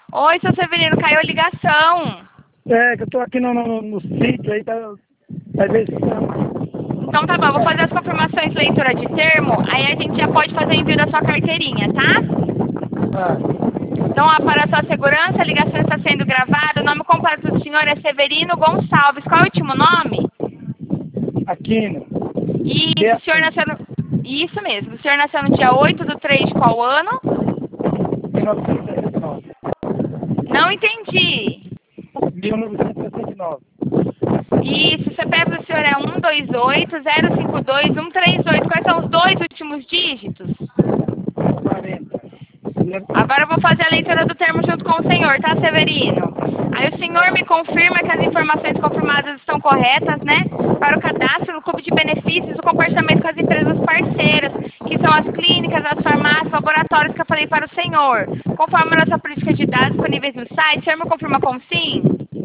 Oi, seu Severino, caiu a ligação. É, que eu tô aqui no sítio aí, tá, vai ver se... Então tá bom, vou fazer as confirmações de leitura de termo, aí a gente já pode fazer o envio da sua carteirinha, tá? Ah, Então, ó, para a sua segurança, a ligação está sendo gravada. O nome completo do senhor é Severino Gonçalves. Qual é o último nome? Aquino. E o senhor nasceu no... Isso mesmo. O senhor nasceu no dia 8/3 de qual ano? 1969. Não entendi. 1969. Isso, o CPF do senhor é 128-052-138. Quais são os dois últimos dígitos? 40. Agora eu vou fazer a leitura do termo junto com o senhor, tá, Severino? Aí o senhor me confirma que as informações confirmadas estão corretas, né? Para o cadastro no clube de benefícios, o compartilhamento com as empresas parceiras, que são as clínicas, as farmácias, laboratórios que eu falei para o senhor. Conforme a nossa política de dados disponíveis no site, o senhor me confirma com sim?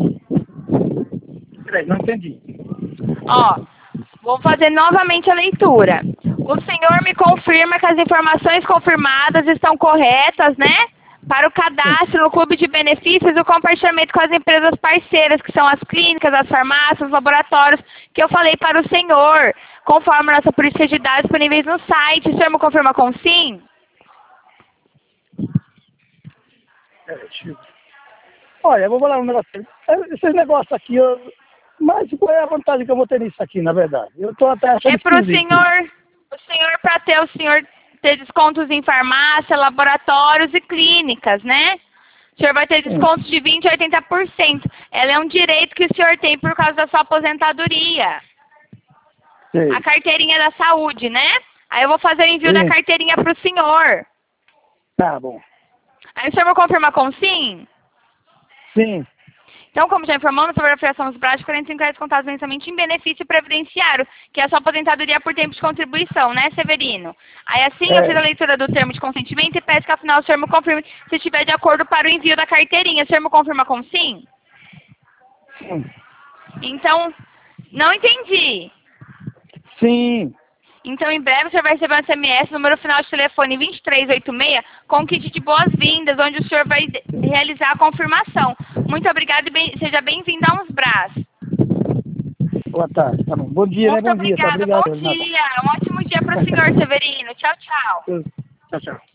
Peraí, não entendi. Ó, vou fazer novamente a leitura. O senhor me confirma que as informações confirmadas estão corretas, né? Para o cadastro no clube de benefícios e o compartilhamento com as empresas parceiras, que são as clínicas, as farmácias, os laboratórios, que eu falei para o senhor, conforme a nossa política de dados disponíveis no site. O senhor me confirma com sim? Olha, eu vou falar um negócio. Esses negócios aqui, mas qual é a vantagem que eu vou ter nisso aqui, na verdade? Eu tô até achando É para o esquisito. senhor, para ter o senhor ter descontos em farmácia, laboratórios e clínicas, né? O senhor vai ter descontos de 20% a 80%. Ela é um direito que o senhor tem por causa da sua aposentadoria. Sei. A carteirinha da saúde, né? Aí eu vou fazer o envio da carteirinha para o senhor. Tá bom. Aí o senhor vai confirmar com sim? Sim. Então, como já informamos sobre a fiação dos braços, R$45 contados mensalmente em benefício previdenciário, que é a sua aposentadoria por tempo de contribuição, né, Severino? Aí assim eu fiz a leitura do termo de consentimento e peço que ao final o senhor me confirme se estiver de acordo para o envio da carteirinha. O senhor me confirma com sim? Sim. Então, não entendi. Sim. Então, em breve, o senhor vai receber um SMS, número final de telefone 2386, com um kit de boas-vindas, onde o senhor vai realizar a confirmação. Muito obrigada e seja bem-vindo a Uns Brás. Boa tarde. Tá bom. Bom dia, Muito né? Bom dia. Tá, obrigada. obrigado. Bom dia. Um ótimo dia para o senhor, Severino. Tchau, tchau. Tchau, tchau.